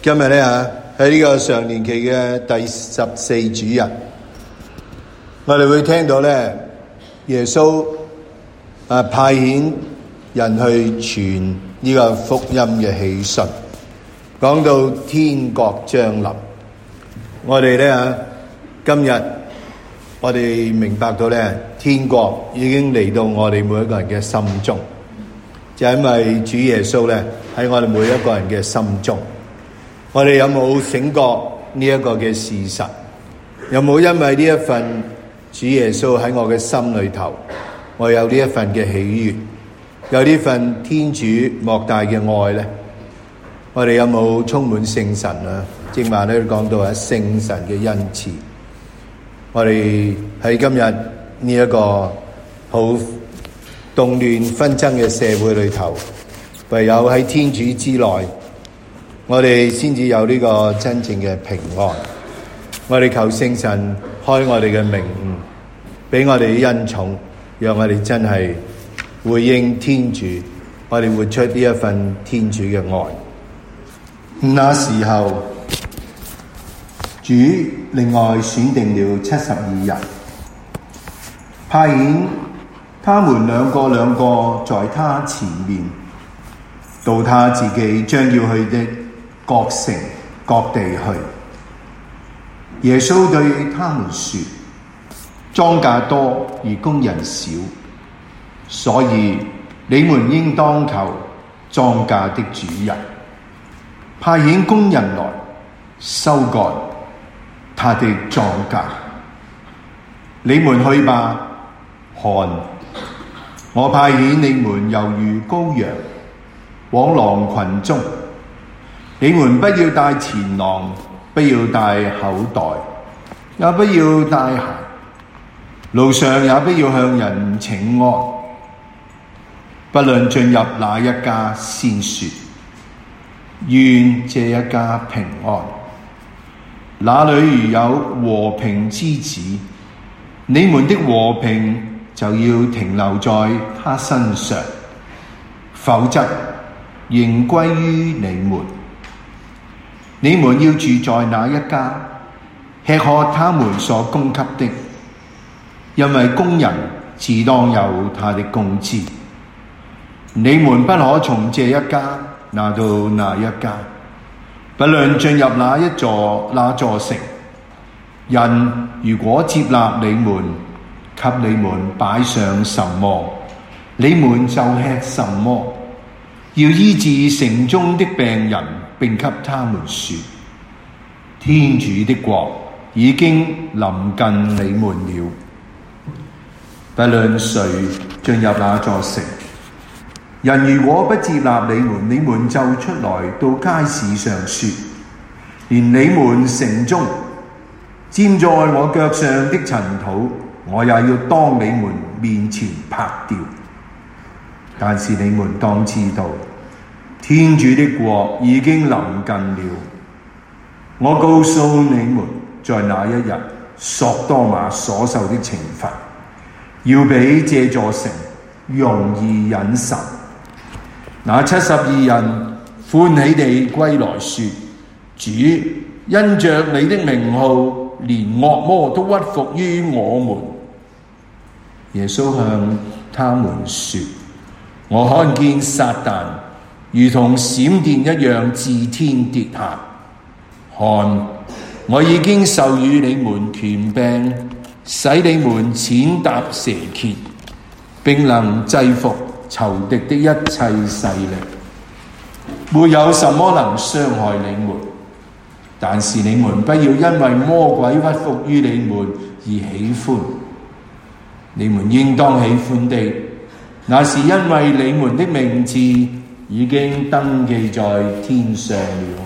今日咧喺呢個常年期嘅第14主日，我哋會聽到咧耶穌派遣人去傳呢個福音嘅喜訊，講到天國將臨。我哋咧今日我哋明白到咧天國已經嚟到我哋每一個人嘅心中，就係因為主耶穌咧喺我哋每一個人嘅心中。我哋有冇醒覺呢一個嘅事實？有冇因為呢一份主耶穌喺我嘅心裏頭，我有呢一份嘅喜悅，有呢份天主莫大嘅愛呢？我哋有冇充滿聖神啊？正話咧講到聖神嘅恩賜。我哋喺今日呢一個好動亂紛爭嘅社會裏頭，唯有喺天主之內，我哋先至有呢個真正嘅平安。我哋求聖神開我哋嘅明悟，俾我哋嘅恩寵，讓我哋真係回應天主，我哋活出呢一份天主嘅愛。那時候，主另外選定了72人，派遣他們兩個在他前面，到他自己將要去的各城各地去。耶穌對他們說：莊稼多而工人少，所以你們應當求莊稼的主人，派遣工人來收割他的莊稼。你們去吧，看，我派遣你們猶如羔羊往狼群中。你們不要帶錢囊，不要帶口袋，也不要帶鞋，路上也不要向人請安。不論進入哪一家，先說：願這一家平安。那裏如有和平之子，你們的和平就要停留在他身上，否則仍歸於你們。你們要住在哪一家，吃喝他們所供給的，因為工人自當有他的工資。你們不可從這一家拿到那一家，不論進入那座城。人如果接納你們，給你們擺上什麼，你們就吃什麼。要醫治城中的病人，並給他們說：天主的國已經臨近你們了。不論誰進入那座城，人如果不接納你們，你們就出來到街市上說：連你們城中沾在我腳上的塵土，我也要當你們面前拍掉。但是你們當知道，天主的國已經臨近了。我告訴你們，在那一日，索多瑪所受的懲罰，要比這座城容易忍受。那72人歡喜地歸來說：主，因着你的名號，連惡魔都屈服於我們。耶穌向他們說：我看見撒旦如同閃電一樣自天跌下。看，我已經授予你們權柄，使你們踐踏蛇蠍，並能制服仇敵的一切勢力，沒有什麼能傷害你們。但是你們不要因為魔鬼屈服於你們而喜歡，你們應當喜歡的，那是因為你們的名字已經登記在天上了。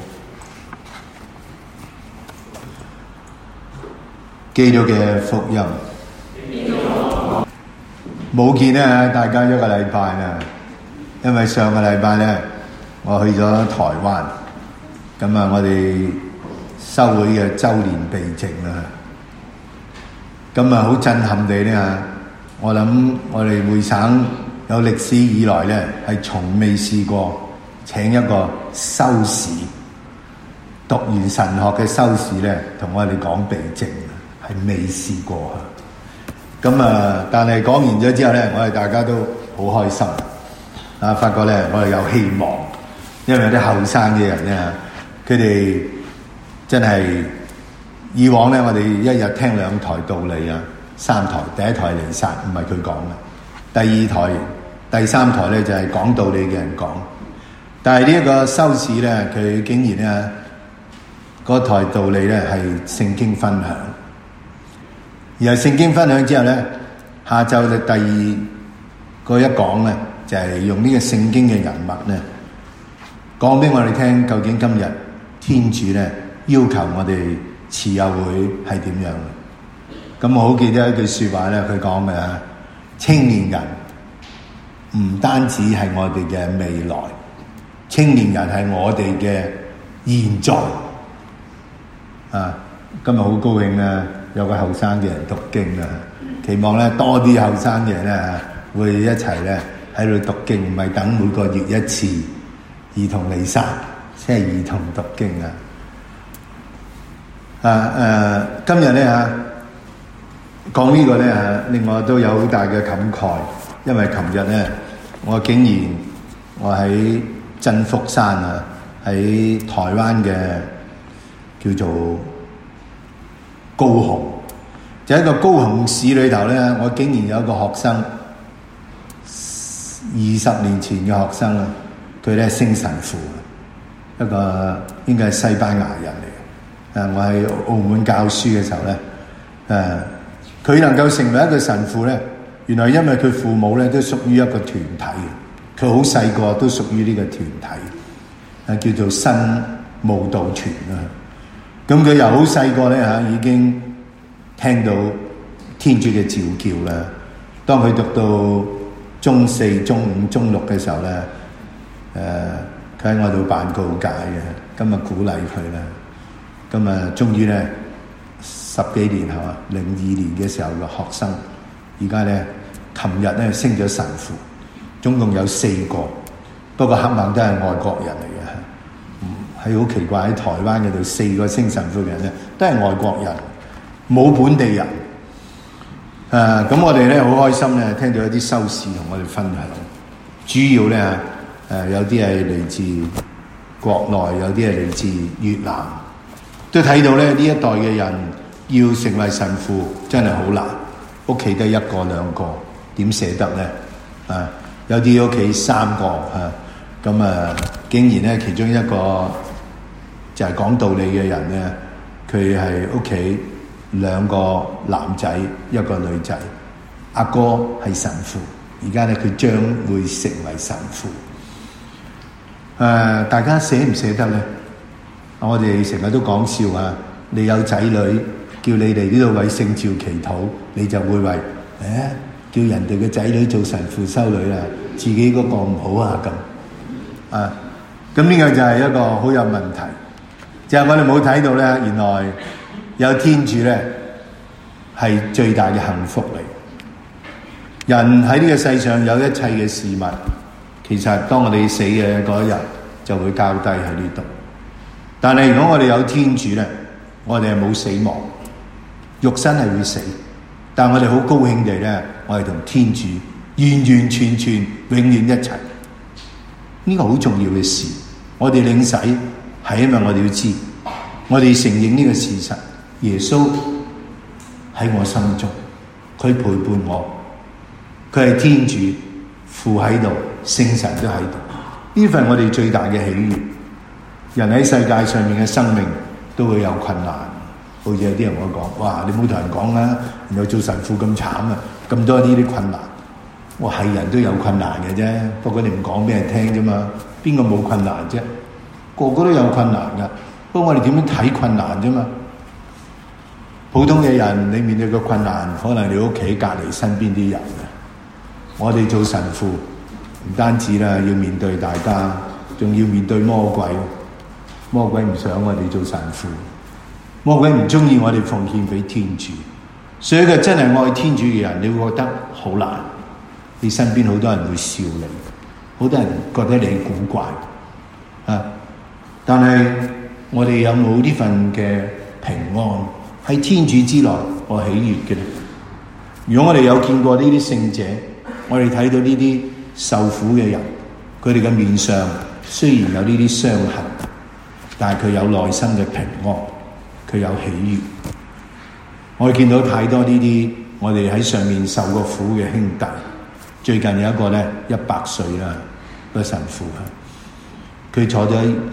基督嘅福音，冇見咧，大家一個禮拜啦，因為上個禮拜咧，我去咗台灣，咁啊，我哋修會嘅周年避靜啦，咁啊，好震撼地咧，我諗我哋會省有歷史以來咧，係從未試過請一個修士讀完神學嘅修士咧，同我哋講避靜，係未試過啊！咁啊，但係講完咗之後咧，我哋大家都好開心啊！發覺咧，我哋有希望，因為有啲後生嘅人咧，佢哋真係以往咧，我哋一日聽2台道理啊，3台，第一台彌撒唔係佢講嘅，第2台、第3台咧就係講道理嘅人講。但係呢一個修士咧，佢竟然咧嗰台道理咧係聖經分享，然後聖經分享之後咧，下晝嘅第2個一講咧，就係用呢個聖經嘅人物咧講俾我哋聽，究竟今日天主咧要求我哋慈幼會係點樣嘅？咁我好記得一句説話咧，佢講嘅青年人唔單止係我哋嘅未來。青年人係我哋嘅現在啊！今日好高興啊，有個後生嘅人讀經啊，期望咧多啲後生嘅人咧會一齊咧喺度讀經，唔係等每個月一次兒童彌撒，即係兒童讀經啊！今日咧講呢個咧令我都有好大嘅感慨，因為琴日咧我竟然我喺真福山啊，喺台灣嘅叫做高雄，就喺個高雄市裏頭咧，我竟然有一個學生，20年前嘅學生啦，佢咧升神父，一個應該係西班牙人嚟嘅。我喺澳門教書嘅時候咧，佢能夠成為一個神父咧，原來因為佢父母咧都屬於一個團體嘅。佢好細個都屬於呢個團體，叫做新慕道團啦。咁佢由好細個咧已經聽到天主嘅召叫啦。當佢讀到中4、中5、中6嘅時候咧，佢喺我度辦告解嘅，咁啊鼓勵佢啦。咁啊，終於咧10幾年係嘛，02年嘅時候嘅學生，而家咧琴日咧升咗神父。總共有4個，不過黑猛都係外國人嚟嘅，係好奇怪，喺台灣嗰度4個升神父嘅人咧都係外國人，冇本地人。咁我哋咧好開心咧，聽到一啲修士同我哋分享，主要咧有啲係嚟自國內，有啲係嚟自越南，都睇到咧呢一代嘅人要成為神父真係好難，屋企得1個2個，點捨得咧？有啲屋企3個竟然咧其中一個就係講道理嘅人咧，佢係屋企2個男仔1個女仔，阿哥係神父，而家咧佢將會成為神父。大家捨唔捨得咧？我哋成日都講笑啊，你有仔女叫你哋呢度為聖召祈禱，你就會為叫人哋嘅仔女做神父修女啦，自己嗰個唔好啊咁。咁呢個就係一個好有問題，就係我哋冇睇到咧，原來有天主咧係最大嘅幸福嚟。人喺呢個世上有一切嘅事物，其實當我哋死嘅嗰一日就會交低喺呢度。但係如果我哋有天主咧，我哋係冇死亡，肉身係會死，但我哋好高興地咧，我哋同天主完完全全永遠一齊。呢個好重要嘅事，我哋領洗係因為我哋要知，我哋承認呢個事實，耶穌喺我心中，佢陪伴我，佢係天主，父喺度，聖神都喺度，呢份我哋最大嘅喜悅。人喺世界上面嘅生命都會有困難，好似有啲人我講，哇，你冇同人講啦，然後做神父咁慘啊，咁多呢啲困難。我係人都有困難嘅啫，不過你唔講俾人聽啫嘛，邊個冇困難啫？個個都有困難噶，不過我哋點樣睇困難啫嘛？普通嘅人，你面對個困難，可能你屋企隔離身邊啲人啊。我哋做神父唔單止啦，要面對大家，仲要面對魔鬼。魔鬼唔想我哋做神父，魔鬼唔中意我哋奉獻俾天主，所以佢真係愛天主嘅人，你會覺得好難。你身邊好多人會笑你，好多人覺得你古怪啊！但係我哋有冇呢份嘅平安喺天主之內我喜悅嘅咧？如果我哋有見過呢啲聖者，我哋睇到呢啲受苦嘅人，佢哋嘅面上雖然有呢啲傷痕，但係佢有內心嘅平安，佢有喜悅。我哋見到太多呢啲我哋喺上面受過苦嘅兄弟，最近有一個咧100歲啦，個神父啊，佢坐咗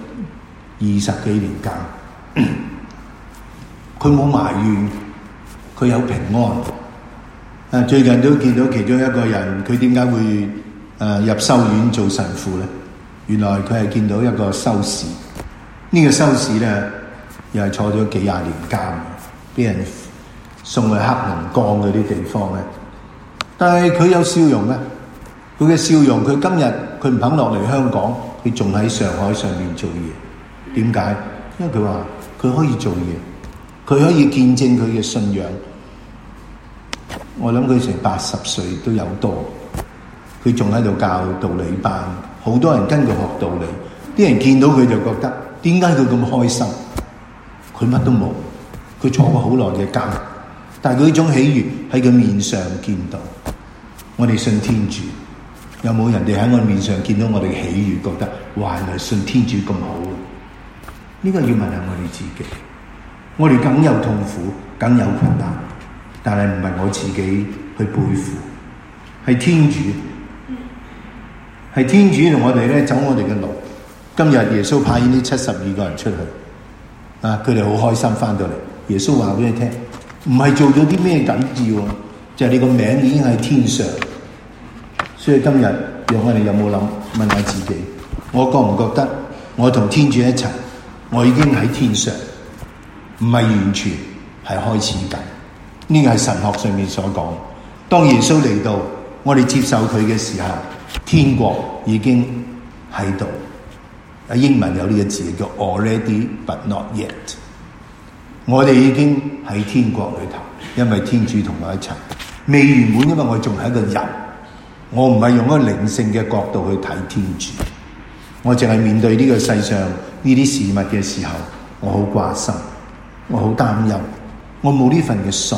20幾年監，佢冇埋怨，佢有平安。最近都見到其中一個人，佢點解會入修院做神父咧？原來佢係見到一個修士，呢個修士咧又係坐咗幾廿年監，俾人送去黑龍江嗰啲地方咧。但係佢有笑容咧，佢嘅笑容，佢今日佢唔肯落嚟香港，佢仲喺上海上面做嘢。點解？因為佢話佢可以做嘢，佢可以見證佢嘅信仰。我諗佢成80歲都有多，佢仲喺度教道理班，好多人跟佢學道理。啲人見到佢就覺得，點解佢咁開心？佢乜都冇，佢坐過好耐嘅監，但係佢呢種喜悅喺佢面上見到。我哋信天主，有冇人哋喺我面上見到我哋嘅喜悅，覺得哇，原來信天主咁好？呢個要問下我哋自己。我哋梗有痛苦，梗有困難，但係唔係我自己去背負，係天主，係天主同我哋咧走我哋嘅路。今日耶穌派呢72個人出去，佢哋好開心翻到嚟。耶穌話俾你聽，唔係做咗啲咩緊要，就係你個名已經喺天上。所以今日讓我哋有冇問下自己，我覺唔覺得我同天主一齊，我已經喺天上？唔係完全，係開始緊。呢個係神學上面所講。當耶穌嚟到，我哋接受佢嘅時候，天國已經喺度。英文有呢個字叫 already but not yet。我哋已經喺天國裏頭，因為天主同我一齊。未完滿，因為我仲係一個人，我唔係用一個靈性嘅角度去睇天主，我淨係面對呢個世上呢啲事物嘅時候，我好掛心，我好擔憂，我冇呢份嘅信。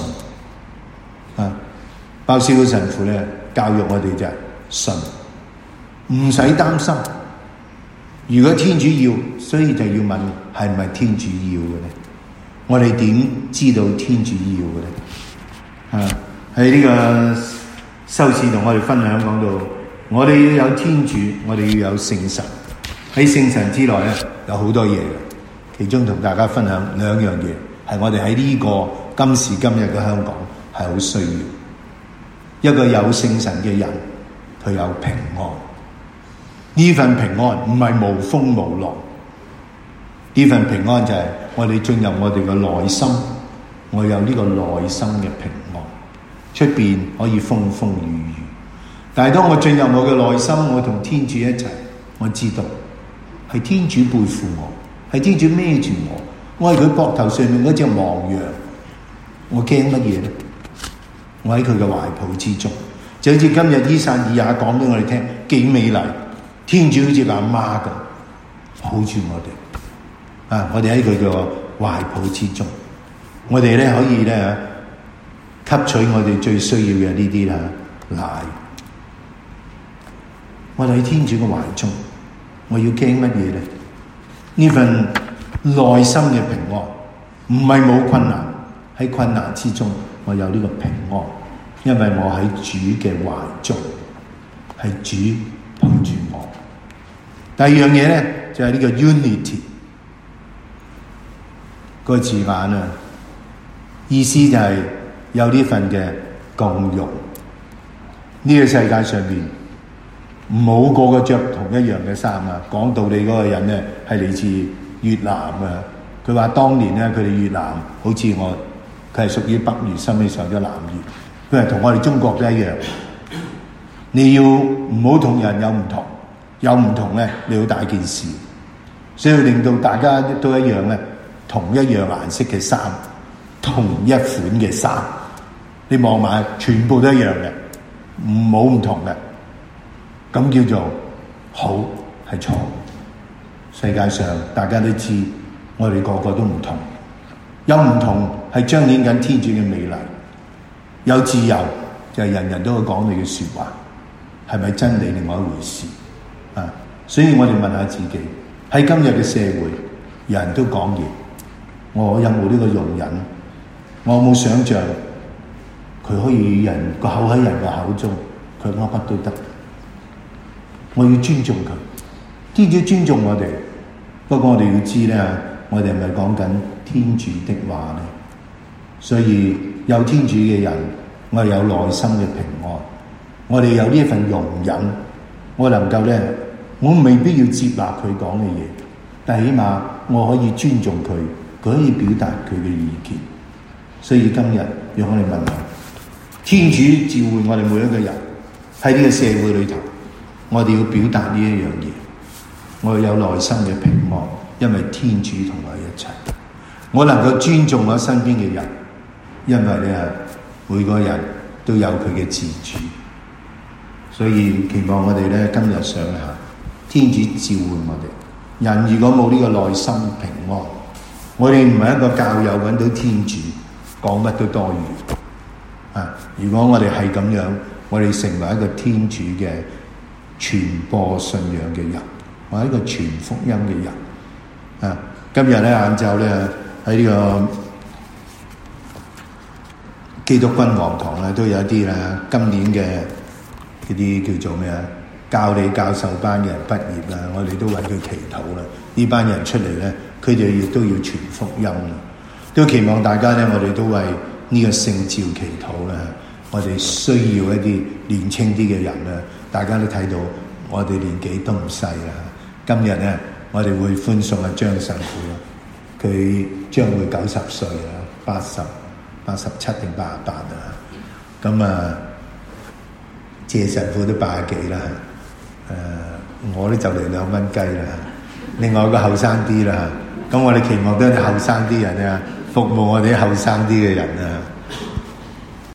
鮑思高神父咧教育我哋就係信，唔使擔心。如果天主要，所以就要問係唔係天主要嘅咧？我哋點知道天主要嘅咧？喺呢個修士同我哋分享講到，我哋要有天主，我哋要有聖神。喺聖神之內咧，有好多嘢嘅，其中同大家分享2樣嘢，係我哋喺呢個今時今日嘅香港係好需要。一個有聖神嘅人，佢有平安。呢份平安唔係無風無浪，呢份平安就係我哋進入我哋嘅內心，我有呢個內心嘅平安。出邊可以風風雨雨，但係當我進入我嘅內心，我同天主一齊，我知道係天主背負我，係天主孭住我，我係佢膊頭上面嗰隻亡羊，我驚乜嘢咧？我喺佢嘅懷抱之中，就好似今日依撒意亞講俾我哋聽，幾美麗，天主好似個阿媽咁抱住我哋，我哋喺佢嘅懷抱之中，我哋咧可以咧吸取我哋最需要嘅呢啲奶。我哋喺天主嘅懷中，我要驚乜嘢咧？呢份內心嘅平安，唔係冇困難，喺困難之中，我有呢個平安，因為我喺主嘅懷中，係主抱住我。第二樣嘢咧就係呢個 unity 個字眼啊，意思就係有呢份嘅共融。呢個世界上邊冇個個着同一樣嘅衫啊！講道理嗰個人咧係嚟自越南啊，佢話當年咧佢哋越南好似我，佢係屬於北越，後尾上咗南越，佢係同我哋中國都一樣。你要唔好同人有唔同，有唔同咧你好大件事，所以令到大家都一樣咧，同一樣顏色嘅衫，同一款嘅衫，你望埋全部都一樣嘅，冇唔同嘅，咁叫做好係錯。世界上大家都知我哋個個都唔同，有唔同係彰顯緊天主嘅美麗，有自由就係人人都會講你嘅說話，係咪真理另外一回事啊？所以我哋問下自己，喺今日嘅社會，人人都講嘢，我有冇呢個容忍？我有冇想象佢可以人個口喺人嘅口中，佢噏乜都得？我要尊重佢，天主尊重我哋。不過我哋要知咧，我哋係咪講緊天主的話咧？所以有天主嘅人，我哋有內心嘅平安，我哋有呢一份容忍，我能夠咧，我未必要接納佢講嘅嘢，但起碼我可以尊重佢，佢可以表達佢嘅意見。所以今日讓我哋問下，天主召喚我哋每一個人喺呢個社會裏頭，我哋要表達呢一樣嘢，我有內心嘅平安，因為天主同我一齊。我能夠尊重我身邊嘅人，因為咧每個人都有佢嘅自主。所以期望我哋咧今日想下，天主召喚我哋人，如果冇呢個內心平安，我哋唔係一個教友揾到天主，講乜都多餘啊！如果我哋係咁樣，我哋成為一個天主嘅傳播信仰嘅人，我係一個傳福音嘅人啊！今日咧晏晝咧喺呢個基督君王堂咧，都有一啲咧今年嘅嗰啲叫做咩啊？教理教授班嘅人畢業啦，我哋都為佢祈禱啦。呢班人出嚟咧，佢哋亦都要傳福音啦。都期望大家咧，我哋都為呢個聖召祈禱啦。我哋需要一啲年青啲嘅人啦。大家都睇到我哋年紀都唔細啦。今日咧，我哋會歡送阿張神父啦，佢將會90歲啦，87定88啊。咁啊，謝神父都80幾啦。我都就嚟2蚊雞啦。另外一個後生啲啦。咁我哋期望都係後生啲人啊，服務我哋後生啲嘅人啊。